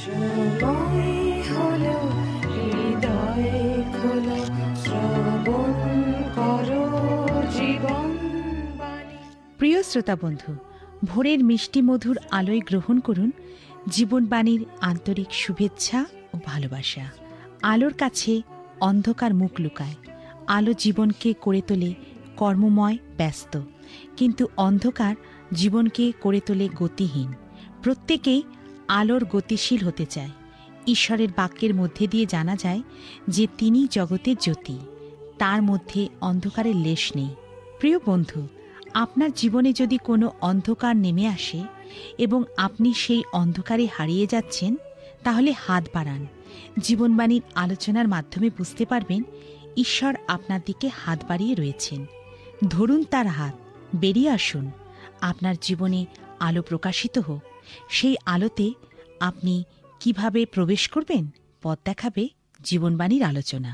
সময় হলো হৃদয় খোলো, শ্রবণ করো জীবন বাণী। প্রিয় শ্রোতা বন্ধু, ভোরের মিষ্টি মধুর আলোয় গ্রহণ করুন জীবনবাণীর আন্তরিক শুভেচ্ছা ও ভালোবাসা। আলোর কাছে অন্ধকার মুখ লুকায়। আলো জীবনকে করে তোলে কর্মময়, ব্যস্ত, কিন্তু অন্ধকার জীবনকে করে তোলে গতিহীন। প্রত্যেকেই আলোর গতিশীল হতে চায়। ঈশ্বরের বাক্যের মধ্যে দিয়ে জানা যায় যে তিনি জগতের জ্যোতি, তার মধ্যে অন্ধকারের লেশ নেই। প্রিয় বন্ধু, আপনার জীবনে যদি কোনো অন্ধকার নেমে আসে এবং আপনি সেই অন্ধকারে হারিয়ে যাচ্ছেন, তাহলে হাত বাড়ান। জীবনবাণীর আলোচনার মাধ্যমে বুঝতে পারবেন ঈশ্বর আপনার দিকে হাত বাড়িয়ে রয়েছেন। ধরুন তার হাত, বেরিয়ে আসুন। আপনার জীবনে আলো প্রকাশিত হোক। সেই আলোতে আপনি কিভাবে প্রবেশ করবেন, পথ দেখাবে জীবনবাণীর আলোচনা।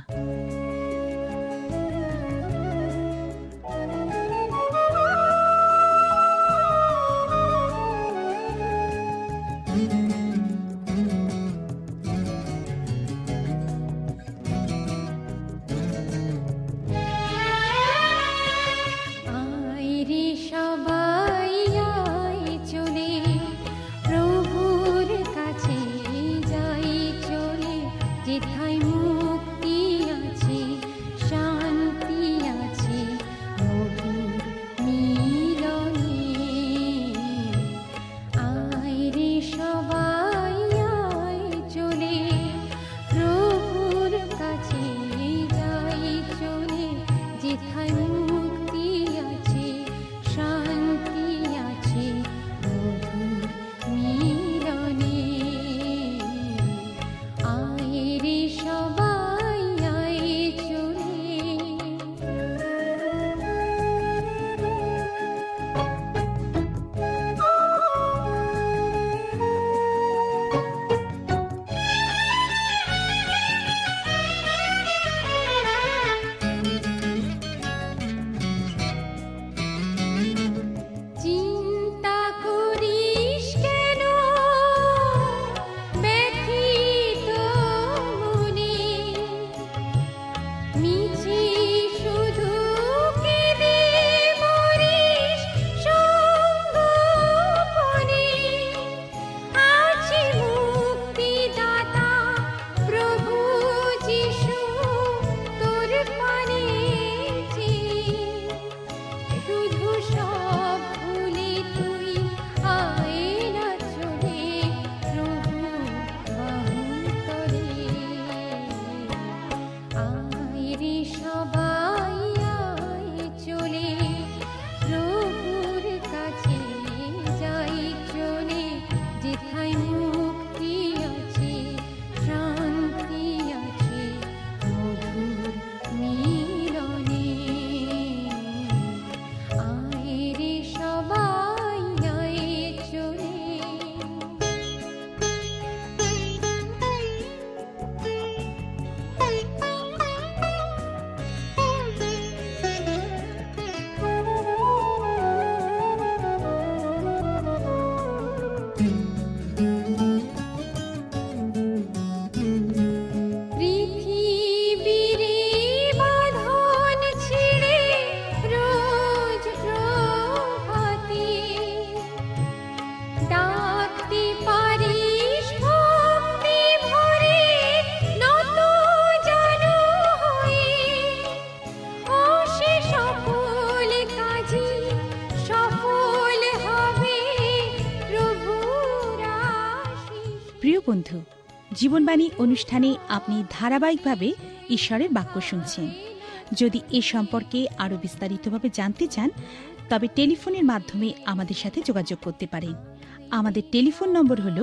প্রিয় বন্ধু, জীবনবাণী অনুষ্ঠানে আপনি ধারাবাহিকভাবে ঈশ্বরের বাক্য শুনছেন। যদি এ সম্পর্কে আরও বিস্তারিতভাবে জানতে চান, তবে টেলিফোনের মাধ্যমে আমাদের সাথে যোগাযোগ করতে পারেন। আমাদের টেলিফোন নম্বর হল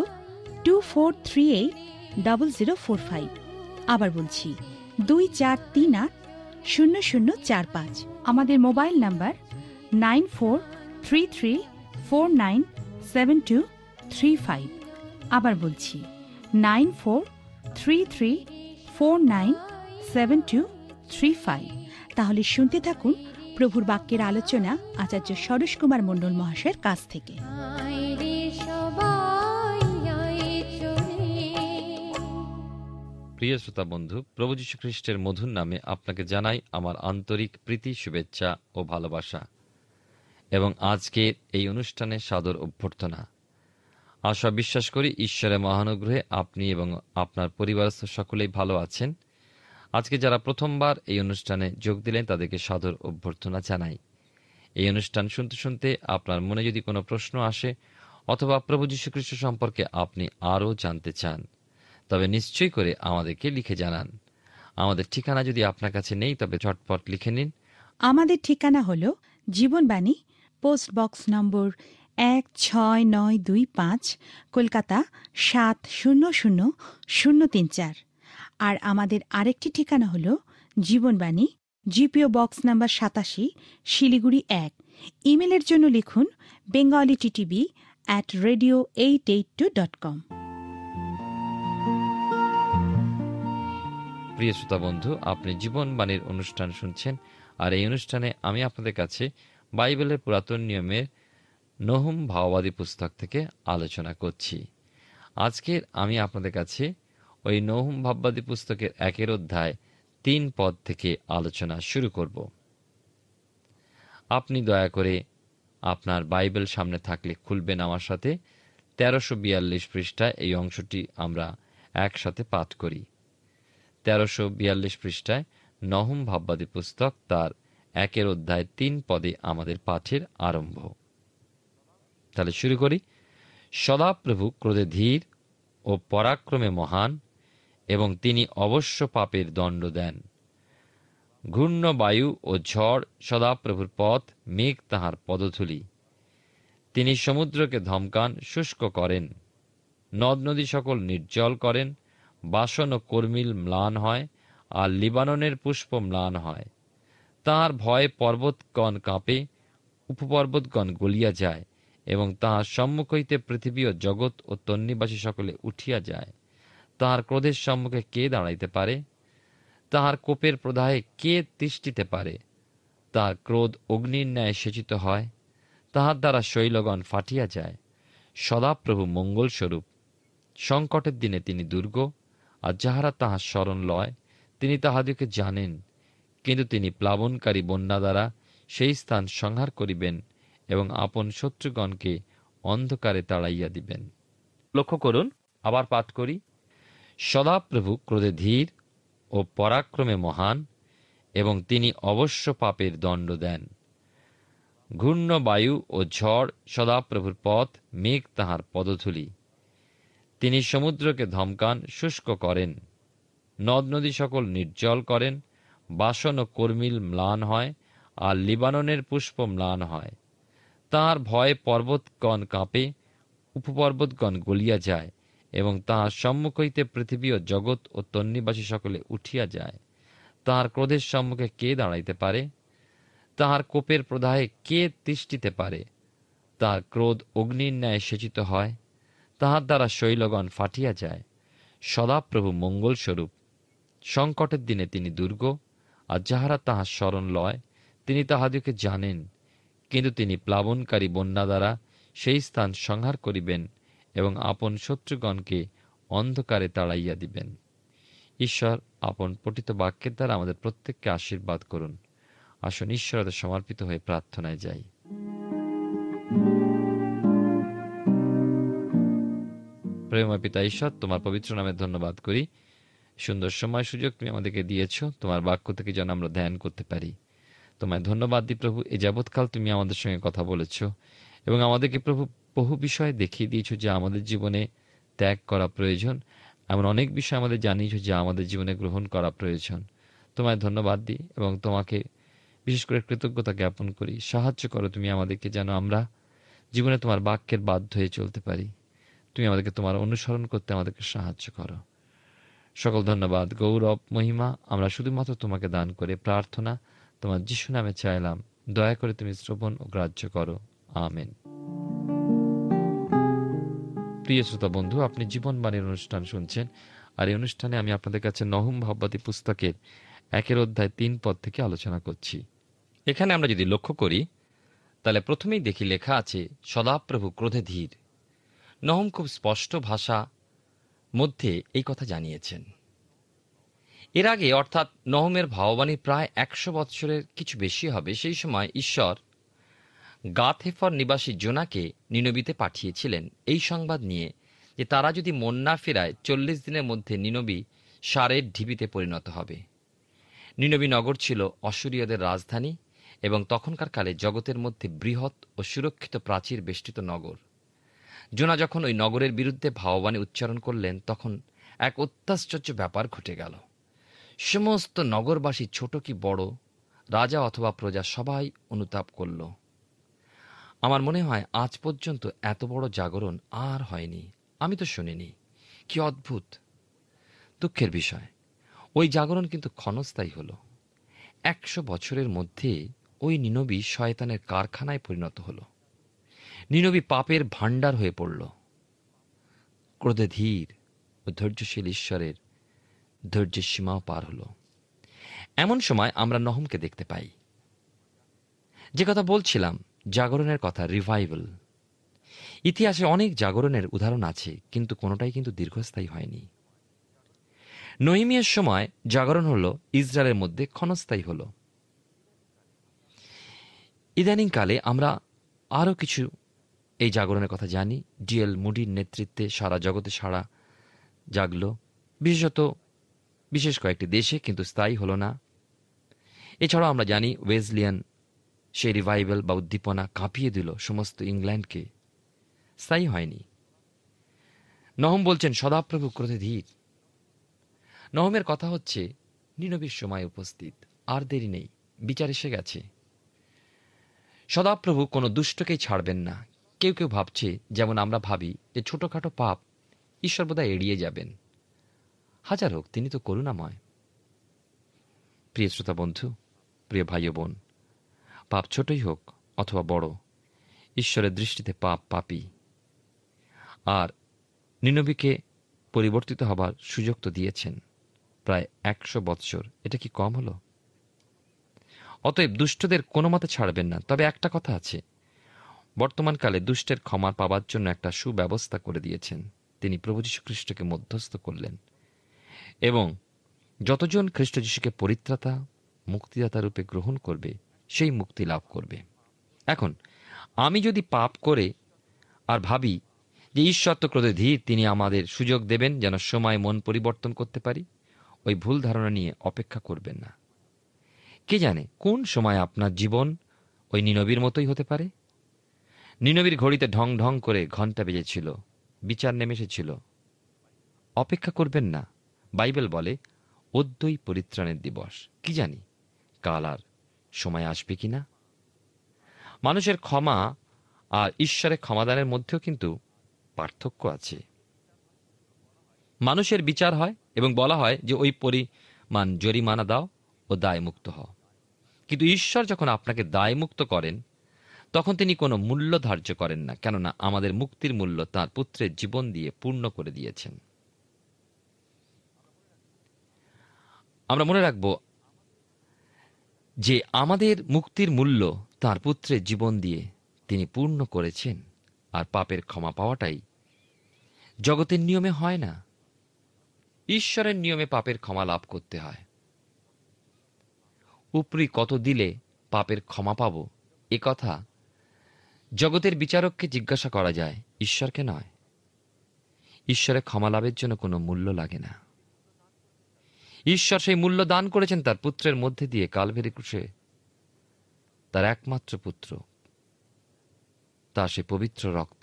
24380045। আবার বলছি 24380045। আমাদের মোবাইল নাম্বার 9433497235। আবার বলছি 9433497235। তাহলে শুনতে থাকুন প্রভুর বাক্যের আলোচনা আচার্য সরোজ কুমার মণ্ডল মহাশয়ের কাছ থেকে। প্রিয় শ্রোতা বন্ধু, প্রভু যীশু খ্রিস্টের মধুর নামে আপনাকে জানাই আমার আন্তরিক প্রীতি, শুভেচ্ছা ও ভালোবাসা এবং আজকের এই অনুষ্ঠানে সাদর অভ্যর্থনা। আশা বিশ্বাস করি ঈশ্বরের মহানুগ্রহে আপনি এবং আপনার পরিবারস্থ সকলেই ভালো আছেন। আজকে যারা প্রথমবার এই অনুষ্ঠানে যোগ দিলেন তাদেরকে সাদর অভ্যর্থনা জানাই। এই অনুষ্ঠান শুনতে শুনতে আপনার মনে যদি কোনো প্রশ্ন আসে অথবা প্রভু যীশু খ্রিস্ট সম্পর্কে আপনি আরও জানতে চান, তবে নিশ্চয় করে আমাদেরকে লিখে জানান। আমাদের ঠিকানা যদি আপনার কাছে নেই তবে ঝটপট লিখে নিন। আমাদের ঠিকানা হল Jibanbani, post box number ১৬৯২৫, Kolkata ৭০০০৩৪। আর আমাদের আরেকটি ঠিকানা হল Jibanbani, GPO box number ৮৭, Siliguri ১। ইমেলের জন্য লিখুন bengali@radio882.com। প্রিয় শ্রোতা বন্ধু, আপনি জীবনবাণীর অনুষ্ঠান শুনছেন, আর এই অনুষ্ঠানে আমি আপনাদের কাছে বাইবেলের পুরাতন নিয়মের নহুম ভাওবাদী পুস্তক থেকে আলোচনা করছি। আজকের আমি আপনাদের কাছে ওই নহুম ভাববাদী পুস্তকের ১ অধ্যায় ৩ পদ থেকে আলোচনা শুরু করব। আপনি দয়া করে আপনার বাইবেল সামনে থাকলে খুলবেন আমার সাথে ১৩৪২ পৃষ্ঠায়। এই অংশটি আমরা একসাথে পাঠ করি। ১৩৪২ পৃষ্ঠায় নহুম ভাববাদী পুস্তক তার ১ অধ্যায় ৩ পদে আমাদের পাঠের আরম্ভ। তাহলে শুরু করি। সদাপ্রভু ক্রোধে ধীর ও পরাক্রমে মহান, এবং তিনি অবশ্য পাপের দণ্ড দেন। ঘূর্ণ বায়ু ও ঝড় সদাপ্রভুর পথ, মেঘ তাহার পদধূলি। তিনি সমুদ্রকে ধমকান, শুষ্ক করেন। নদ নদী সকল নির্জল করেন। বাসন ও কর্মিল ম্লান হয়, আর লিবাননের পুষ্প ম্লান হয়। তাহার ভয়ে পর্বতগণ কাঁপে, উপপর্বতগণ গলিয়া যায়, এবং তাহার সম্মুখ হইতে পৃথিবী ও জগৎ ও তন্নিবাসী সকলে উঠিয়া যায়। তাহার ক্রোধের সম্মুখে কে দাঁড়াইতে পারে? তাহার কোপের প্রদাহে কে তিষ্ঠিতে পারে? তাহার ক্রোধ অগ্নির ন্যায় সেচিত হয়, তাহার দ্বারা শৈলগণ ফাটিয়া যায়। সদাপ্রভু মঙ্গলস্বরূপ, সংকটের দিনে তিনি দুর্গ, আর যাহারা তাহার শরণ লয় তিনি তাহাদিওকে জানেন। কিন্তু তিনি প্লাবনকারী বন্যা দ্বারা সেই স্থান সংহার করিবেন, এবং আপন শত্রুগণকে অন্ধকারে তাড়াইয়া দিবেন। লক্ষ্য করুন, আবার পাঠ করি। সদাপ্রভু ক্রোধে ধীর ও পরাক্রমে মহান, এবং তিনি অবশ্য পাপের দণ্ড দেন। ঘূর্ণ বায়ু ও ঝড় সদাপ্রভুর পথ, মেঘ তাহার পদধূলি। তিনি সমুদ্রকে ধমকান, শুষ্ক করেন। নদ নদী সকল নির্জল করেন। বাসন ও কর্মিল ম্লান হয়, আর লিবাননের পুষ্প ম্লান হয়। তাহার ভয়ে পর্বতগণ কাঁপে, উপপর্বতগণ গলিয়া যায়, এবং তাহার সম্মুখ হইতে পৃথিবী ও জগৎ ও তন্নিবাসী সকলে উঠিয়া যায়। তাহার ক্রোধের সম্মুখে কে দাঁড়াইতে পারে? তাহার কোপের প্রদাহে কে তিষ্ঠিতে পারে? তাহার ক্রোধ অগ্নির ন্যায় সেচিত হয়, তাহার দ্বারা শৈলগণ ফাটিয়া যায়। সদাপ্রভু মঙ্গলস্বরূপ, সংকটের দিনে তিনি দুর্গ, আর যাহারা তাহার শরণ লয় তিনি তাহাদিওকে জানেন। কিন্তু তিনি প্লাবনকারী বন্যা দ্বারা সেই স্থান সংহার করিবেন, এবং আপন শত্রুগণকে অন্ধকারে তাড়াইয়া দিবেন। ঈশ্বর আপন পঠিত বাক্যের দ্বারা আমাদের প্রত্যেককে আশীর্বাদ করুন। আসুন ঈশ্বরতে সমর্পিত হয়ে প্রার্থনায় যাই। প্রেমময় পিতা ঈশ্বর, তোমার পবিত্র নামে ধন্যবাদ করি। সুন্দর সময় সুযোগ তুমি আমাদেরকে দিয়েছ, তোমার বাক্য থেকে যেন আমরা ধ্যান করতে পারি। তোমায় ধন্যবাদ দিই প্রভু, এই যাবৎকাল তুমি আমাদের সঙ্গে কথা বলেছ, এবং আমাদেরকে প্রভু বহু বিষয় দেখিয়ে দিয়েছ যে আমাদের জীবনে ত্যাগ করা প্রয়োজন। এমন অনেক বিষয় আমাদের জানিয়েছ যে আমাদের জীবনে গ্রহণ করা প্রয়োজন। তোমায় ধন্যবাদ দিই এবং তোমাকে বিশেষ করে কৃতজ্ঞতা জ্ঞাপন করি। সাহায্য করো তুমি আমাদেরকে, যেন আমরা জীবনে তোমার বাক্যের বাধ্য হয়ে চলতে পারি। তুমি আমাদেরকে তোমার অনুসরণ করতে আমাদেরকে সাহায্য করো। সকল ধন্যবাদ, গৌরব, মহিমা আমরা শুধুমাত্র তোমাকে দান করে প্রার্থনা তোমার যিশু নামে চাইলাম। দয়া করে তুমি শ্রবণ ও গ্রাহ্য করো। আমেন। প্রিয় শ্রোতা বন্ধু, আপনি জীবনবাণীর অনুষ্ঠান শুনছেন, আর এই অনুষ্ঠানে আমি আপনাদের কাছে নহুম ভাববাদী পুস্তকের ১ অধ্যায় ৩ পদ থেকে আলোচনা করছি। এখানে আমরা যদি লক্ষ্য করি তাহলে প্রথমেই দেখি লেখা আছে সদাপ্রভু ক্রোধে ধীর। নহুম খুব স্পষ্ট ভাষা মধ্যে এই কথা জানিয়েছেন। এর আগে অর্থাৎ নহমের ভাববাণী প্রায় 100 বৎসরের কিছু বেশি হবে, সেই সময় ঈশ্বর গাত-হেফর নিবাসী জোনাকে নিনবীতে পাঠিয়েছিলেন এই সংবাদ নিয়ে যে তারা যদি মন না ফেরায় 40 দিনের মধ্যে নিনবী সারের ঢিবিতে পরিণত হবে। নিনবী নগর ছিল অশূরীয়দের রাজধানী এবং তখনকার কালে জগতের মধ্যে বৃহৎ ও সুরক্ষিত প্রাচীর বেষ্টিত নগর। জোনা যখন ওই নগরের বিরুদ্ধে ভাববাণী উচ্চারণ করলেন, তখন এক অত্যাশ্চর্য ব্যাপার ঘটে গেল। সমস্ত নগরবাসী, ছোট কি বড়, রাজা অথবা প্রজা, সবাই অনুতাপ করল। আমার মনে হয় আজ পর্যন্ত এত বড় জাগরণ আর হয়নি, আমি তো শুনিনি। কি অদ্ভুত! দুঃখের বিষয়, ওই জাগরণ কিন্তু ক্ষণস্থায়ী হল। 100 বছরের মধ্যে ওই নিনবী শয়তানের কারখানায় পরিণত হল। নিনবী পাপের ভাণ্ডার হয়ে পড়ল। ক্রোধে ধীর ও ধৈর্যশীল ঈশ্বরের ধৈর্যের সীমাও পার হল। এমন সময় আমরা নহমকে দেখতে পাই। যে কথা বলছিলাম, জাগরণের কথা, রিভাইভাল। ইতিহাসে অনেক জাগরণের উদাহরণ আছে, কিন্তু কোনোটাই কিন্তু দীর্ঘস্থায়ী হয়নি। নহিমিয়ার সময় জাগরণ হল ইসরায়েলের মধ্যে ক্ষণস্থায়ী হল। ইদানিংকালে আমরা আরও কিছু এই জাগরণের কথা জানি। ডিএল মুডির নেতৃত্বে সারা জগতে সাড়া জাগল, বিশেষ কয়েকটি দেশে, কিন্তু স্থায়ী হল না। এছাড়াও আমরা জানি ওয়েজলিয়ান সেই রিভাইভাল বা উদ্দীপনা কাঁপিয়ে দিল সমস্ত ইংল্যান্ডকে, স্থায়ী হয়নি। নহম বলছেন সদাপ্রভু ক্রোধে ধীর। নহমের কথা হচ্ছে নিনবীর সময় উপস্থিত, আর দেরি নেই, বিচার এসে গেছে। সদাপ্রভু কোনো দুষ্টকেই ছাড়বেন না। কেউ কেউ ভাবছে, যেমন আমরা ভাবি, যে ছোটখাটো পাপ ঈশ্বর বোধহয় এড়িয়ে যাবেন। হাজার হোক, তিনি তো করুণাময়। প্রিয় শ্রোতা বন্ধু, প্রিয় ভাই ও বোন, পাপ ছোটই হোক অথবা বড়, ঈশ্বরের দৃষ্টিতে পাপ পাপী। আর নিনবীকে পরিবর্তিত হবার সুযোগ তো দিয়েছেন, প্রায় 100 বৎসর। এটা কি কম হলো? অতএব দুষ্টদের কোনো মতে ছাড়বেন না। তবে একটা কথা আছে, বর্তমানকালে দুষ্টের ক্ষমা পাবার জন্য একটা সুব্যবস্থা করে দিয়েছেন। তিনি প্রভু যীশু খ্রিস্টকে মধ্যস্থ করলেন এবং যতজন খ্রিস্ট যীশুকে পরিত্রাতা মুক্তিদাতা রূপে গ্রহণ করবে, সেই মুক্তি লাভ করবে। এখন আমি যদি পাপ করে আর ভাবি যে ঈশ্বর তো ক্রোধে ধীর, তিনি আমাদের সুযোগ দেবেন যেন সময় মন পরিবর্তন করতে পারি, ওই ভুল ধারণা নিয়ে অপেক্ষা করবেন না। কে জানে কোন সময় আপনার জীবন ওই নিনবীর মতোই হতে পারে। নিনবীর ঘড়িতে ঢং ঢং করে ঘণ্টা বেজেছিল, বিচার নেমে এসেছিল। অপেক্ষা করবেন না। বাইবেল বলে অদ্যই পরিত্রাণের দিবস। কি জানি কাল আর সময় আসবে কিনা। মানুষের ক্ষমা আর ঈশ্বরের ক্ষমাদানের মধ্যেও কিন্তু পার্থক্য আছে। মানুষের বিচার হয় এবং বলা হয় যে ওই পরিমাণ জরিমানা দাও ও দায়মুক্ত হও। কিন্তু ঈশ্বর যখন আপনাকে দায়মুক্ত করেন, তখন তিনি কোনো মূল্য ধার্য করেন না, কেননা আমাদের মুক্তির মূল্য তাঁর পুত্রের জীবন দিয়ে পূর্ণ করে দিয়েছেন। আমরা মনে রাখব যে আমাদের মুক্তির মূল্য তাঁর পুত্রের জীবন দিয়ে তিনি পূর্ণ করেছেন। আর পাপের ক্ষমা পাওয়াটাই জগতের নিয়মে হয় না, ঈশ্বরের নিয়মে পাপের ক্ষমা লাভ করতে হয়। উপরি কত দিলে পাপের ক্ষমা পাব, এ কথা জগতের বিচারককে জিজ্ঞাসা করা যায়, ঈশ্বরকে নয়। ঈশ্বরের ক্ষমা লাভের জন্য কোনো মূল্য লাগে না। ঈশ্বর সেই মূল্য দান করেছেন তার পুত্রের মধ্যে দিয়ে, কালভেরি ক্রুশে তার একমাত্র পুত্র, তার সেই পবিত্র রক্ত।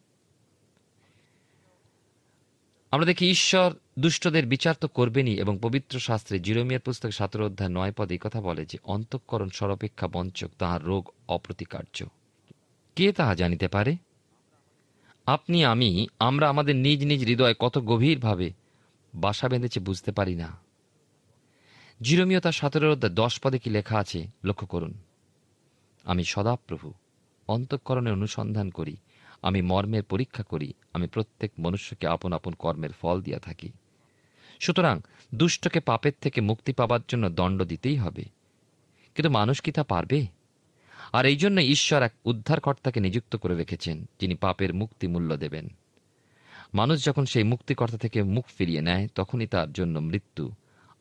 আমরা দেখি ঈশ্বর দুষ্টদের বিচার তো করবেনই, এবং পবিত্র শাস্ত্রে জিরমিয়ার পুস্তক 17 অধ্যায় 9 পদে এই কথা বলে যে অন্তঃকরণ সর্বাপেক্ষা বঞ্চক, তাহার রোগ অপ্রতিকার্য। কে তাহা জানিতে পারে? আপনি আমরা আমাদের নিজ নিজ হৃদয় কত গভীরভাবে বাসা বেঁধেছে বুঝতে পারি না। জিরমিয়া তার 17 অধ্যায় 10 পদে কি লেখা আছে লক্ষ্য করুন। আমি সদাপ্রভু অন্তঃকরণের অনুসন্ধান করি, আমি মর্মের পরীক্ষা করি, আমি প্রত্যেক মনুষ্যকে আপন আপন কর্মের ফল দিয়া থাকি। সুতরাং দুষ্টকে পাপের থেকে মুক্তি পাবার জন্য দণ্ড দিতেই হবে, কিন্তু মানুষ কি তা পারবে? আর এই জন্য ঈশ্বর এক উদ্ধারকর্তাকে নিযুক্ত করে রেখেছেন, যিনি পাপের মুক্তি মূল্য দেবেন। মানুষ যখন সেই মুক্তিকর্তা থেকে মুখ ফিরিয়ে নেয়, তখনই তার জন্য মৃত্যু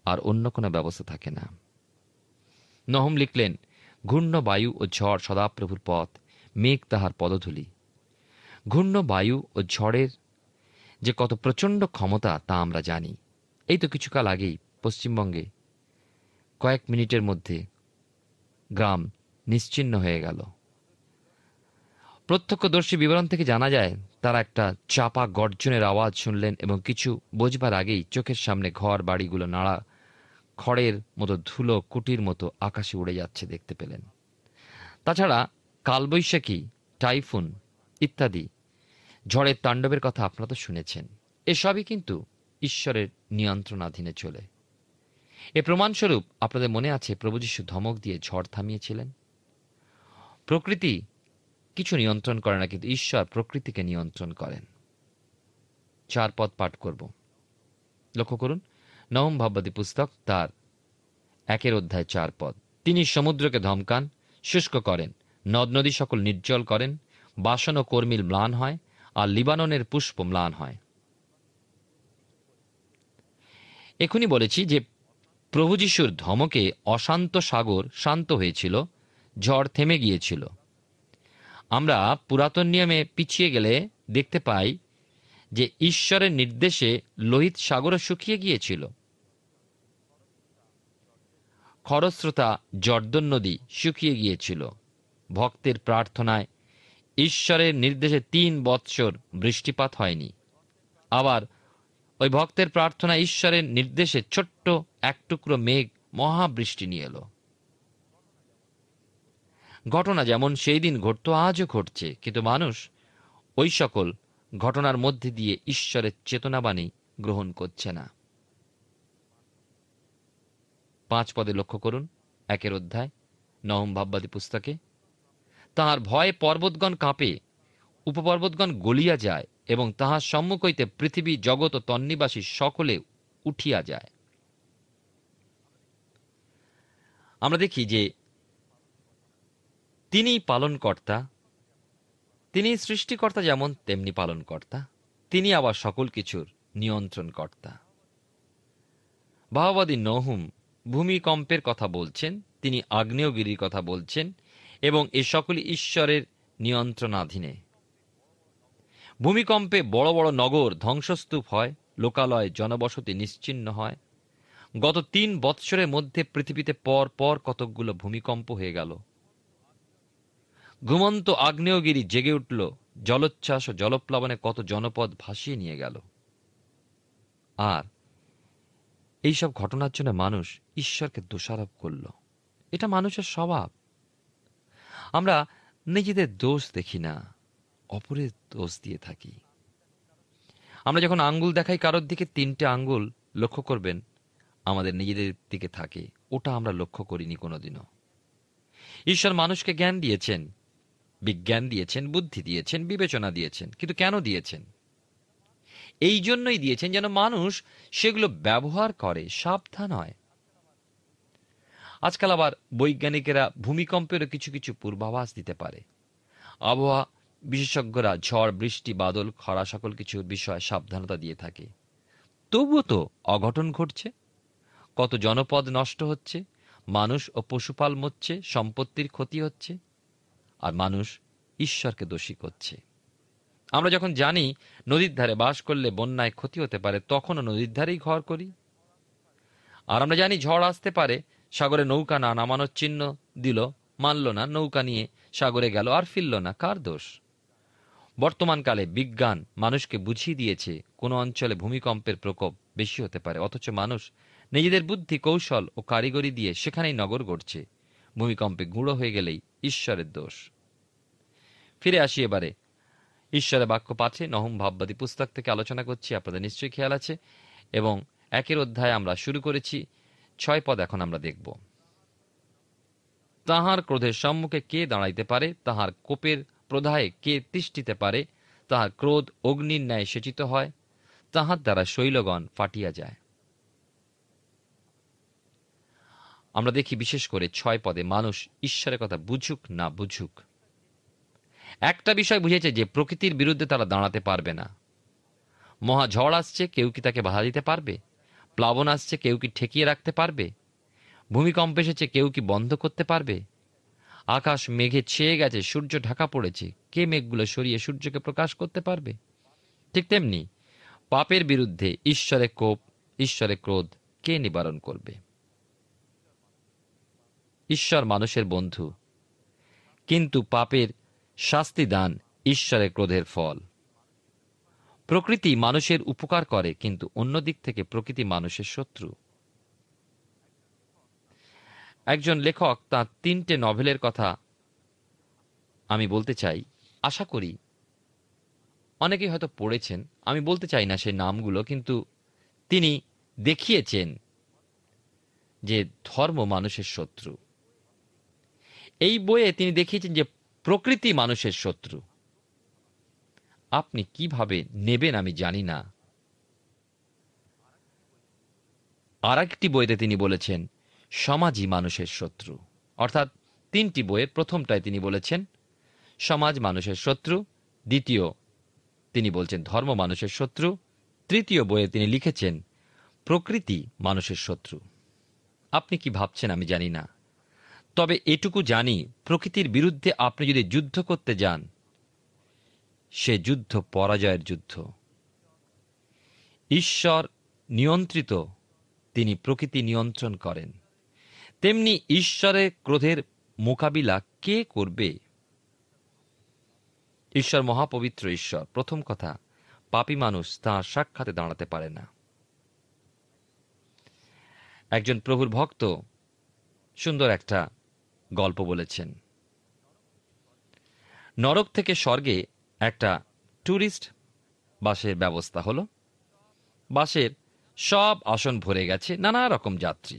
আর অন্য কোনো ব্যবস্থা থাকে না। নহম লিখলেন, ঘূর্ণ বায়ু ও ঝড় সদাপ্রভুর পথ, মেঘ তাহার পদধূলি। ঘূর্ণ বায়ু ও ঝড়ের যে কত প্রচণ্ড ক্ষমতা তা আমরা জানি। এই তো কিছুকাল আগেই পশ্চিমবঙ্গে কয়েক মিনিটের মধ্যে গ্রাম নিশ্চিহ্ন হয়ে গেল। প্রত্যক্ষদর্শী বিবরণ থেকে জানা যায়, তারা একটা চাপা গর্জনের আওয়াজ শুনলেন এবং কিছু বোঝবার আগেই চোখের সামনে ঘর বাড়িগুলো নাড়া খড়ের মতো ধুলো কুটির মতো আকাশে উড়ে যাচ্ছে দেখতে পেলেন। তাছাড়া কালবৈশাখী, টাইফুন ইত্যাদি ঝড়ের তাণ্ডবের কথা আপনারা তো শুনেছেন। এসবই কিন্তু ঈশ্বরের নিয়ন্ত্রণাধীনে চলে। এ প্রমাণস্বরূপ আপনাদের মনে আছে প্রভু যীশু ধমক দিয়ে ঝড় থামিয়েছিলেন। প্রকৃতি কিছু নিয়ন্ত্রণ করে না, কিন্তু ঈশ্বর প্রকৃতিকে নিয়ন্ত্রণ করেন। 4 পদ পাঠ করব। লক্ষ্য করুন, নবম ভাববাদী পুস্তক তার 1 অধ্যায় 4 পদ। তিনি সমুদ্রকে ধমকান, শুষ্ক করেন, নদ নদী সকল নির্জল করেন, বাসন ও কর্মিল ম্লান হয়, আর লিবাননের পুষ্প ম্লান হয়। এখনই বলেছি যে প্রভু যীশুর ধমকে অশান্ত সাগর শান্ত হয়েছিল, ঝড় থেমে গিয়েছিল। আমরা পুরাতন নিয়মে পিছিয়ে গেলে দেখতে পাই যে ঈশ্বরের নির্দেশে লোহিত সাগরও শুকিয়ে গিয়েছিল। খরস্রোতা জর্দন নদী শুকিয়ে গিয়েছিল। ভক্তের প্রার্থনায় ঈশ্বরের নির্দেশে 3 বৎসর বৃষ্টিপাত হয়নি। আবার ওই ভক্তের প্রার্থনা ঈশ্বরের নির্দেশে ছোট্ট এক টুকরো মেঘ মহাবৃষ্টি নিয়ে এলো। ঘটনা যেমন সেই দিন ঘটত, আজও ঘটছে, কিন্তু মানুষ ওই সকল ঘটনার মধ্যে দিয়ে ঈশ্বরের চেতনাবাণী গ্রহণ করছে না। 5 পদে লক্ষ্য করুন, 1 অধ্যায় নবম ভাববাদী পুস্তকে। তাহার ভয়ে পর্বতগণ কাঁপে, উপপর্বতগণ গলিয়া যায়, এবং তাহার সম্মুখ হইতে পৃথিবী জগৎ ও তন্নিবাসী সকলে উঠিয়া যায়। আমরা দেখি যে তিনি পালনকর্তা, তিনি সৃষ্টিকর্তা যেমন তেমনি পালনকর্তা, তিনি আবার সকল কিছুর নিয়ন্ত্রণকর্তা। ভাববাদী নহুম ভূমিকম্পের কথা বলছেন, তিনি আগ্নেয়গিরির কথা বলছেন, এবং এ সকল ঈশ্বরের নিয়ন্ত্রণাধীনে। ভূমিকম্পে বড় বড় নগর ধ্বংসস্তূপ হয়, লোকালয় জনবসতি নিশ্চিহ্ন হয়। গত 3 বৎসরের মধ্যে পৃথিবীতে পর পর কতকগুলো ভূমিকম্প হয়ে গেল। ঘুমন্ত আগ্নেয়গিরি জেগে উঠল, জলোচ্ছ্বাস ও জলপ্লাবনে কত জনপদ ভাসিয়ে নিয়ে গেল। আর এইসব ঘটনার জন্য মানুষ ঈশ্বরকে দোষারোপ করল। এটা মানুষের স্বভাব। আমরা নিজেদের দোষ দেখি না, অপরের দোষ দিয়ে থাকি। আমরা যখন আঙ্গুল দেখাই কারোর দিকে, 3টে আঙ্গুল লক্ষ্য করবেন আমাদের নিজেদের দিকে থাকে, ওটা আমরা লক্ষ্য করিনি কোনোদিনও। ঈশ্বর মানুষকে জ্ঞান দিয়েছেন, বিজ্ঞান দিয়েছেন, বুদ্ধি দিয়েছেন, বিবেচনা দিয়েছেন, কিন্তু কেন দিয়েছেন? এই জন্যই দিয়েছেন যেন মানুষ সেগুলো ব্যবহার করে, সাবধান হয়। আজকাল আবার বৈজ্ঞানিকেরা ভূমিকম্পেরও কিছু কিছু পূর্বাভাস দিতে পারে। আবহাওয়া বিশেষজ্ঞরা ঝড়, বৃষ্টি, বাদল, খরা সকল কিছুর বিষয়ে সাবধানতা দিয়ে থাকে। তবুও তো অঘটন ঘটছে, কত জনপদ নষ্ট হচ্ছে, মানুষ ও পশুপাল মরছে, সম্পত্তির ক্ষতি হচ্ছে, আর মানুষ ঈশ্বরকে দোষী করছে। আমরা যখন জানি নদীর ধারে বাস করলে বন্যায় ক্ষতি হতে পারে, তখনও নদীর ধারেই ঘর করি। আর আমরা জানি ঝড় আসতে পারে, সাগরে নৌকা না নামানোর চিহ্ন দিল, মানল না, নৌকা নিয়ে সাগরে গেল আর ফিরল না। কার দোষ? বর্তমানকালে বিজ্ঞান মানুষকে বুঝিয়ে দিয়েছে কোন অঞ্চলে ভূমিকম্পের প্রকোপ বেশি হতে পারে, অথচ মানুষ নিজেদের বুদ্ধি, কৌশল ও কারিগরি দিয়ে সেখানেই নগর গড়ছে। ভূমিকম্পে গুঁড়ো হয়ে গেলেই ঈশ্বরের দোষ। ফিরে আসি এবারে ঈশ্বরের বাক্য পাঠে। নহম ভাববাদী পুস্তক থেকে আলোচনা করছি, আপনাদের নিশ্চয়ই খেয়াল আছে, এবং 1 অধ্যায় আমরা শুরু করেছি। 6 পদ এখন আমরা দেখব। তাহার ক্রোধের সম্মুখে কে দাঁড়াইতে পারে? তাহার কোপের প্রদাহে কে তিষ্ঠিতে পারে? তাহার ক্রোধ অগ্নির ন্যায় সেচিত হয়, তাহার দ্বারা শৈলগণ ফাটিয়া যায়। আমরা দেখি বিশেষ করে 6 পদে মানুষ ঈশ্বরের কথা বুঝুক না বুঝুক, একটা বিষয় বুঝেছে যে প্রকৃতির বিরুদ্ধে তারা দাঁড়াতে পারবে না। মহা ঝড় আসছে, কেউ কি তাকে বাধা দিতে পারবে? প্লাবন আসছে, কেউ কি ঠেকিয়ে রাখতে পারবে? ভূমিকম্প এসেছে, কেউ কি বন্ধ করতে পারবে? আকাশ মেঘে ছেয়ে গেছে, সূর্য ঢাকা পড়েছে, কে মেঘগুলো সরিয়ে সূর্যকে প্রকাশ করতে পারবে? ঠিক তেমনি পাপের বিরুদ্ধে ঈশ্বরের কোপ, ঈশ্বরের ক্রোধ কে নিবারণ করবে? ঈশ্বর মানুষের বন্ধু, কিন্তু পাপের শাস্তি দান ঈশ্বরের ক্রোধের ফল। প্রকৃতি মানুষের উপকার করে, কিন্তু অন্য দিক থেকে প্রকৃতি মানুষের শত্রু। একজন লেখক তাঁর 3টে নভেলের কথা আমি বলতে চাই। আশা করি অনেকেই হয়তো পড়েছেন। আমি বলতে চাই না সেই নামগুলো, কিন্তু তিনি দেখিয়েছেন যে ধর্ম মানুষের শত্রু। এই বইয়ে তিনি দেখিয়েছেন যে প্রকৃতি মানুষের শত্রু। আপনি কিভাবে নেবেন আমি জানি না। আর একটি বইতে তিনি বলেছেন সমাজই মানুষের শত্রু। অর্থাৎ 3টি বইয়ের প্রথমটায় তিনি বলেছেন সমাজ মানুষের শত্রু, দ্বিতীয় তিনি বলছেন ধর্ম মানুষের শত্রু, তৃতীয় বইয়ে তিনি লিখেছেন প্রকৃতি মানুষের শত্রু। আপনি কি ভাবছেন আমি জানি না, তবে এটুকু জানি, প্রকৃতির বিরুদ্ধে আপনি যদি যুদ্ধ করতে যান, সে যুদ্ধ পরাজয়ের যুদ্ধ। ঈশ্বর নিয়ন্ত্রিত, তিনি প্রকৃতি নিয়ন্ত্রণ করেন। তেমনি ঈশ্বরের ক্রোধের মোকাবিলা কে করবে? ঈশ্বর মহাপবিত্র ঈশ্বর। প্রথম কথা, পাপী মানুষ তাঁর সাক্ষাতে দাঁড়াতে পারে না। একজন প্রভুর ভক্ত সুন্দর একটা গল্প বলেছেন। নরক থেকে স্বর্গে একটা ট্যুরিস্ট বাসের ব্যবস্থা হলো। বাসের সব আসন ভরে গেছে, নানা রকম যাত্রী।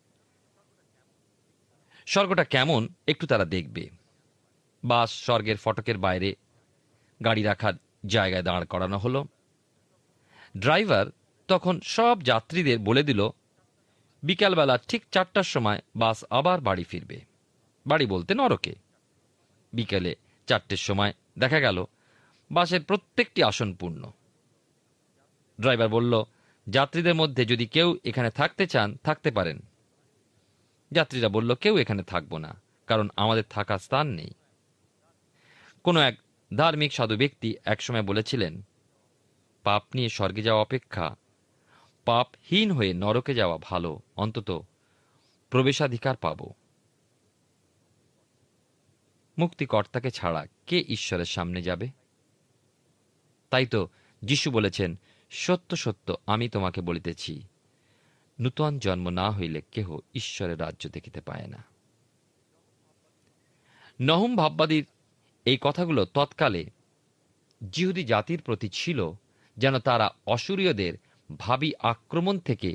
স্বর্গটা কেমন একটু তারা দেখবে। বাস স্বর্গের ফটকের বাইরে গাড়ি রাখার জায়গায় দাঁড় করানো হলো। ড্রাইভার তখন সব যাত্রীদের বলে দিল বিকালবেলা ঠিক 4টার সময় বাস আবার বাড়ি ফিরবে। বাড়ি বলতে নরকে। বিকেলে 4টের সময় দেখা গেল বাসের প্রত্যেকটি আসন পূর্ণ। ড্রাইভার বলল, যাত্রীদের মধ্যে যদি কেউ এখানে থাকতে চান থাকতে পারেন। যাত্রীরা বলল, কেউ এখানে থাকব না, কারণ আমাদের থাকার স্থান নেই। কোনো এক ধার্মিক সাধু ব্যক্তি একসময় বলেছিলেন, পাপ নিয়ে স্বর্গে যাওয়া অপেক্ষা পাপহীন হয়ে নরকে যাওয়া ভালো, অন্তত প্রবেশাধিকার পাব। মুক্তিকর্তাকে ছাড়া কে ঈশ্বরের সামনে যাবে? তাই তো যিশু বলেছেন, সত্য সত্য আমি তোমাকে বলিতেছি, নূতন জন্ম না হইলে কেহ ঈশ্বরের রাজ্য দেখিতে পায় না। নহুম ভাববাদীর এই কথাগুলো তৎকালে জিহুদি জাতির প্রতি ছিল, যেন তারা অশূরীয়দের ভাবী আক্রমণ থেকে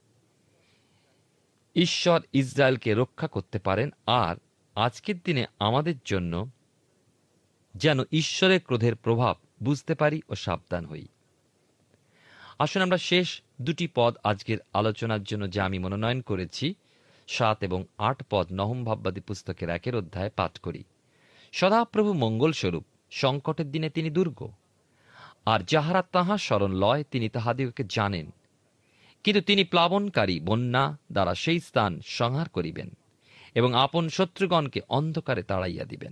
ঈশ্বর ইসরায়েলকে রক্ষা করতে পারেন। আর আজকের দিনে আমাদের জন্য যেন ঈশ্বরের ক্রোধের প্রভাব বুঝতে পারি ও সাবধান হই। আসুন আমরা শেষ 2টি পদ আজকের আলোচনার জন্য যা আমি মনোনয়ন করেছি, 7 এবং 8 পদ নহুম ভাববাদী পুস্তকের 1 অধ্যায় পাঠ করি। সদাপ্রভু মঙ্গলস্বরূপ, সংকটের দিনে তিনি দুর্গ। আর যাহারা তাঁহার শরণ লয় তিনি তাহাদিগকে জানেন। কিন্তু তিনি প্লাবনকারী বন্যা দ্বারা সেই স্থান সংহার করিবেন এবং আপন শত্রুগণকে অন্ধকারে তাড়াইয়া দিবেন।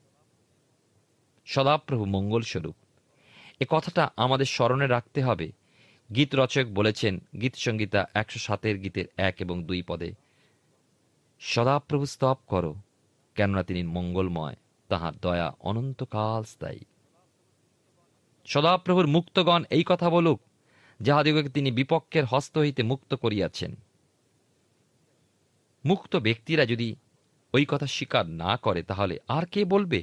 সদাপ্রভু মঙ্গলস্বরূপ, এ কথাটা আমাদের স্মরণে রাখতে হবে। গীত রচক বলেছেন, গীত সংহিতা 107 গীতের 1 এবং 2 পদে, সদাপ্রভু স্তব করো, কেননা তিনি মঙ্গলময়, তাহার দয়া অনন্তকাল স্থায়ী। সদাপ্রভুর মুক্তগণ এই কথা বলুক, যাহাদিগকে তিনি বিপক্ষের হস্ত হইতে মুক্ত করিয়াছেন। মুক্ত ব্যক্তিরা যদি ওই কথা স্বীকার না করে, তাহলে আর কে বলবে?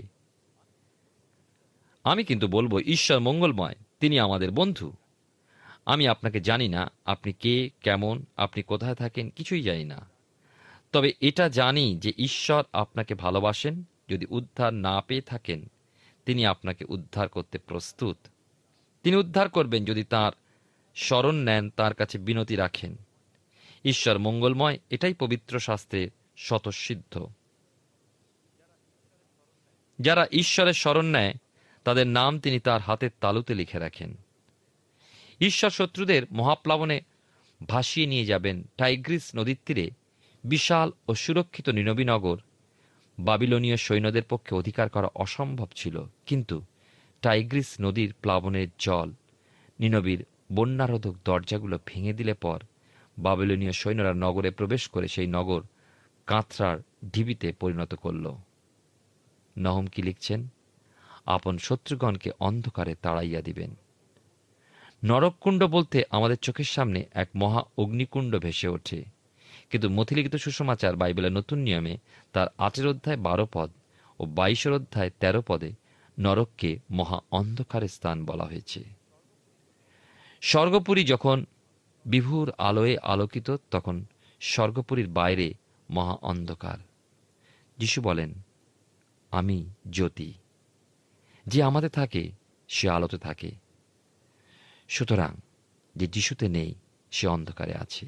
আমি কিন্তু বলবো, ঈশ্বর মঙ্গলময়, তিনি আমাদের বন্ধু। আমি আপনাকে জানি না, আপনি কে, কেমন, আপনি কোথায় থাকেন, কিছুই জানি না। তবে এটা জানি যে ঈশ্বর আপনাকে ভালোবাসেন। যদি উদ্ধার না পেয়ে থাকেন, তিনি আপনাকে উদ্ধার করতে প্রস্তুত। তিনি উদ্ধার করবেন যদি তাঁর শরণ নেন, তাঁর কাছে বিনতি রাখেন। ঈশ্বর মঙ্গলময়, এটাই পবিত্র শাস্ত্রে স্বতঃসিদ্ধ। যারা ঈশ্বরের শরণ নেয়, তাদের নাম তিনি তার হাতের তালুতে লিখে রাখেন। ঈশ্বর শত্রুদের মহাপ্লাবনে ভাসিয়ে নিয়ে যাবেন টাইগ্রিস নদীর তীরে বিশাল ও সুরক্ষিত নিনবী নগর। বাবিলনীয় সৈন্যদের পক্ষে অধিকার করা অসম্ভব ছিল, কিন্তু টাইগ্রিস নদীর প্লাবনের জল নিনবীর বন্যারোধক দরজাগুলো ভেঙে দিলে পর বাবিলনীয় সৈন্যরা নগরে প্রবেশ করে সেই নগর কাঁথরার ঢিবিতে পরিণত করল। নহম কি লিখছেন? আপন শত্রুগণকে অন্ধকারে তাড়াইয়া দিবেন। নরককুণ্ড বলতে আমাদের চোখের সামনে এক মহা অগ্নিকুণ্ড ভেসে ওঠে, কিন্তু মথিলিখিত সুসমাচার বাইবেলের নতুন নিয়মে তার 8 অধ্যায় 12 পদ ও 22 অধ্যায় 13 পদে নরককে মহা অন্ধকারের স্থান বলা হয়েছে। স্বর্গপুরী যখন বিভুর আলোয় আলোকিত, তখন স্বর্গপুরীর বাইরে মহা অন্ধকার। যিশু বলেন, আমি জ্যোতি, যে আমাদের থাকে সে আলোতে থাকে। সুতরাং যে যিশুতে নেই সে অন্ধকারে আছে।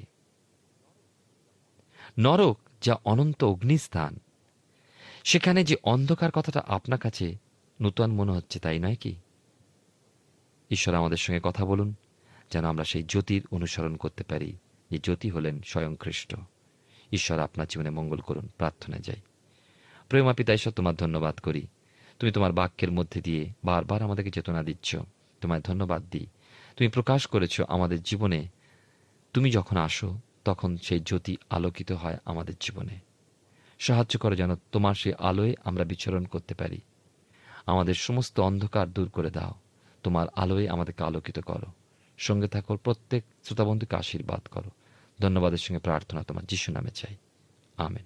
নরক যা অনন্ত অগ্নিস্থান, সেখানে যে অন্ধকার কথাটা আপনার কাছে নূতন মনে হচ্ছে, তাই নয় কি? ঈশ্বর আমাদের সঙ্গে কথা বলুন, যেন আমরা সেই জ্যোতির অনুসরণ করতে পারি, যে জ্যোতি হলেন স্বয়ং খ্রিস্ট। ঈশ্বর আপনার জীবনে মঙ্গল করুন। প্রার্থনায় যাই। প্রেমা পিতা ঈশ্বর, তোমার ধন্যবাদ করি, তুমি তোমার বাক্যের মধ্যে দিয়ে বারবার আমাদেরকে চেতনা দিচ্ছ। তোমায় ধন্যবাদ দিই, তুমি প্রকাশ করেছ আমাদের জীবনে। তুমি যখন আসো তখন সেই জ্যোতি আলোকিত হয় আমাদের জীবনে। সাহায্য করো যেন তোমার সেই আলোয় আমরা বিচরণ করতে পারি। আমাদের সমস্ত অন্ধকার দূর করে দাও, তোমার আলোয় আমাদেরকে আলোকিত করো। সঙ্গে থাকো, প্রত্যেক শ্রোতাবন্ধুকে আশীর্বাদ করো। ধন্যবাদের সঙ্গে প্রার্থনা তোমার যিশু নামে চাই, আমেন।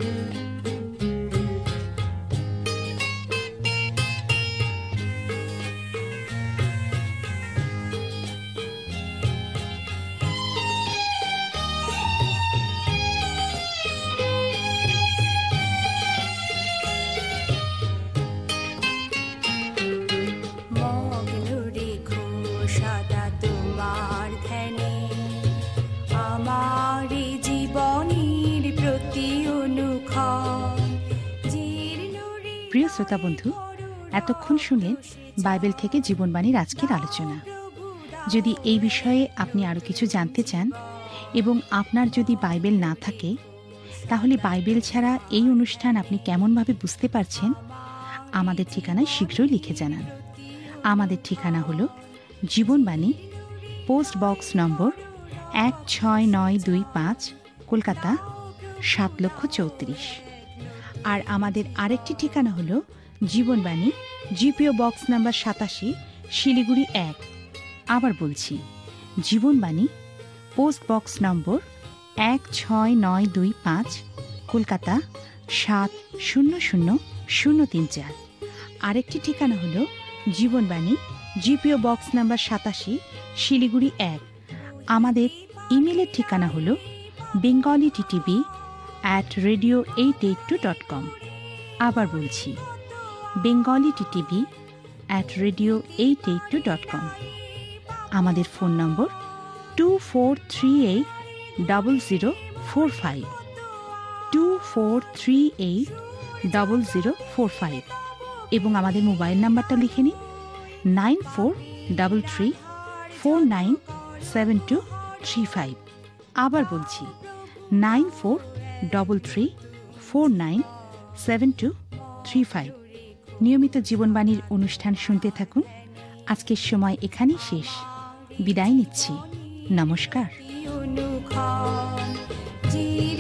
প্রিয় শ্রোতা বন্ধু, এতক্ষণ শুনলেন বাইবেল থেকে জীবনবাণীর আজকের আলোচনা। যদি এই বিষয়ে আপনি আরো কিছু জানতে চান এবং আপনার যদি বাইবেল না থাকে, তাহলে বাইবেল ছাড়া এই অনুষ্ঠান আপনি কেমনভাবে বুঝতে পারছেন, আমাদের ঠিকানায় শীঘ্রই লিখে জানান। আমাদের ঠিকানা হল Jibanbani, post box number 16925, Kolkata 7,34,000। আর আমাদের আরেকটি ঠিকানা হল Jibanbani, GPO box number 87, Siliguri 1। আবার বলছি, Jibanbani, post box number 16925, Kolkata 7,000,034। আরেকটি ঠিকানা হল Jibanbani, GPO box number 87, Siliguri 1। আমাদের ইমেলের ঠিকানা হল bengali@radio882.com। আবার বলছি, bengali@radio882.com। আমাদের ফোন নম্বর 24380045, 24380045। এবং আমাদের মোবাইল নাম্বারটা লিখে নিন 9433497235। আবার বলছি, 9433497235। নিয়মিত জীবনবাণীর অনুষ্ঠান শুনতে থাকুন। আজকের সময় এখানেই শেষ। বিদায় নিচ্ছি। নমস্কার।